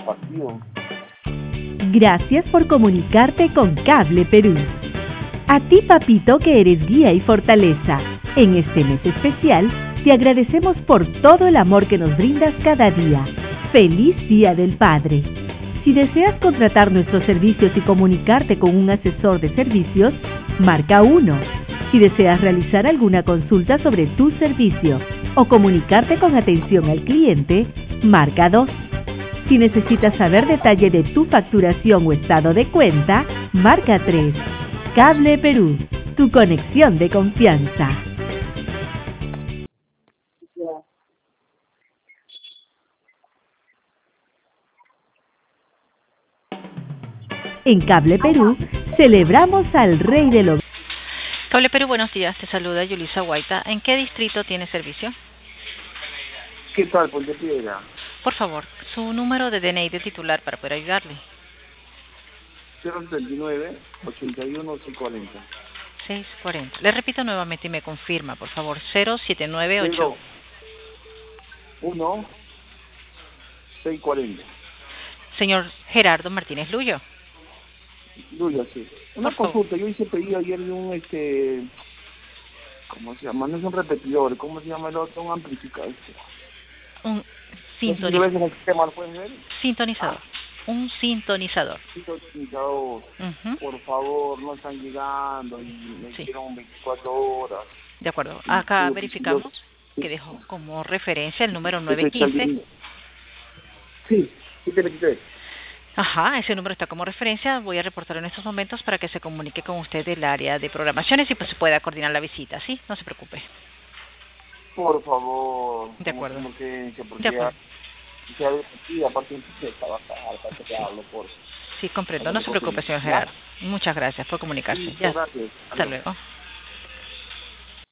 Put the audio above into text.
pasión. Gracias por comunicarte con Cable Perú. A ti, papito, que eres guía y fortaleza. En este mes especial, te agradecemos por todo el amor que nos brindas cada día. ¡Feliz Día del Padre! Si deseas contratar nuestros servicios y comunicarte con un asesor de servicios, marca 1. Si deseas realizar alguna consulta sobre tu servicio o comunicarte con atención al cliente, marca 2. Si necesitas saber detalle de tu facturación o estado de cuenta, marca 3. Cable Perú, tu conexión de confianza. En Cable Perú, celebramos al Rey de los... Cable Perú, buenos días. Te saluda Yulisa Guaita. ¿En qué distrito tiene servicio? ¿Qué tal, Ponte Piedra? Por favor, su número de DNI de titular para poder ayudarle. 039 81 640. 640. Le repito nuevamente y me confirma, por favor. 0798. 1 640. Señor Gerardo Martínez Luyo. Luya, sí. Una consulta, yo hice pedido ayer de un, ¿cómo se llama? No es un repetidor, ¿cómo se llama el otro? Un amplificador. Un sintonizador. ¿No sistema, puedes ver? Sintonizador. Un sintonizador. Sintonizador. Por favor, no están llegando y me hicieron 24 horas. De acuerdo. Acá verificamos que dejó como referencia el número 915. Sí, 723. Ajá, ese número está como referencia. Voy a reportarlo en estos momentos para que se comunique con usted del área de programaciones y pues se pueda coordinar la visita, ¿sí? No se preocupe. Por favor. De acuerdo. De acuerdo. Sí, aparte de trabajar, por... Sí, comprendo. No se preocupe, señor Gerardo. Muchas gracias por comunicarse. Sí, gracias. Hasta luego.